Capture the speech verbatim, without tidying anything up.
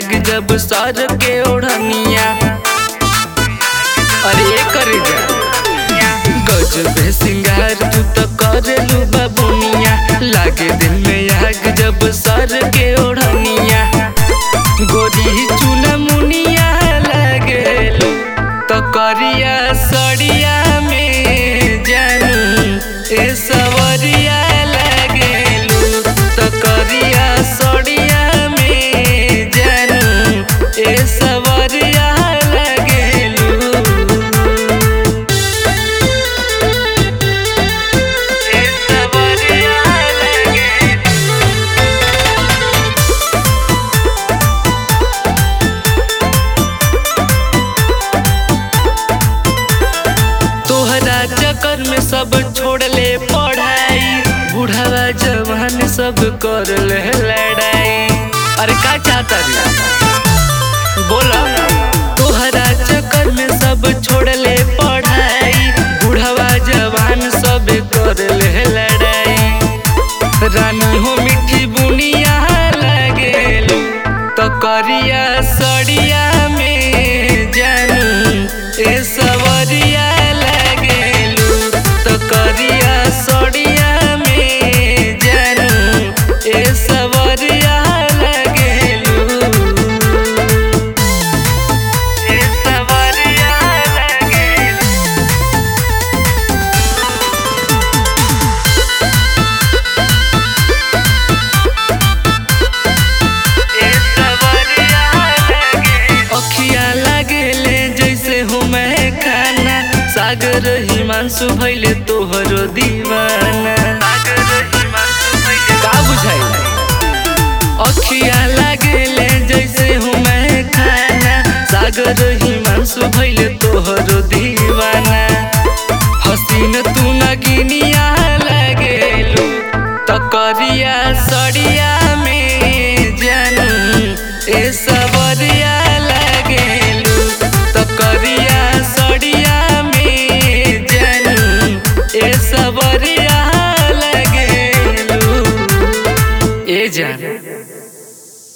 आग जब सर के ओढ़निया। अरे करे जा गजब सिंगार तू तो करेलू बाबुनिया। लागे दिल में आग जब सर के ओढ़निया। गोरी चुना मुनिया लागेलू तो करिया सड़िया में जानू ए सवरिया लागेलू तो करिया सड़िया में जानू ए सवरिया लागेलू। ए सवरिया लागेलू। तोहरा चक्कर में सब छोड़ ले पढ़ाई। बुढ़ावा जवान सब कर ले लड़ाई। अरे का चाहता रे बोला। तोहरा चक्कर में सब छोड़ ले पढ़ाई। बुढ़ावा जवान सब कर ले लड़ाई। रानी हो मिठी बुनिया लागेलू तो करिया सड़िया में जानू ए सवरिया लागेलू तो करिया सड़िया में जानू ए सवरिया लागेलू। ए सवरिया लागेलू। ए सवरिया लागेलू। अखिया लागेले जैसे हो मैं खाना। सागर हिमांशु भइले तोहरो दीवाना।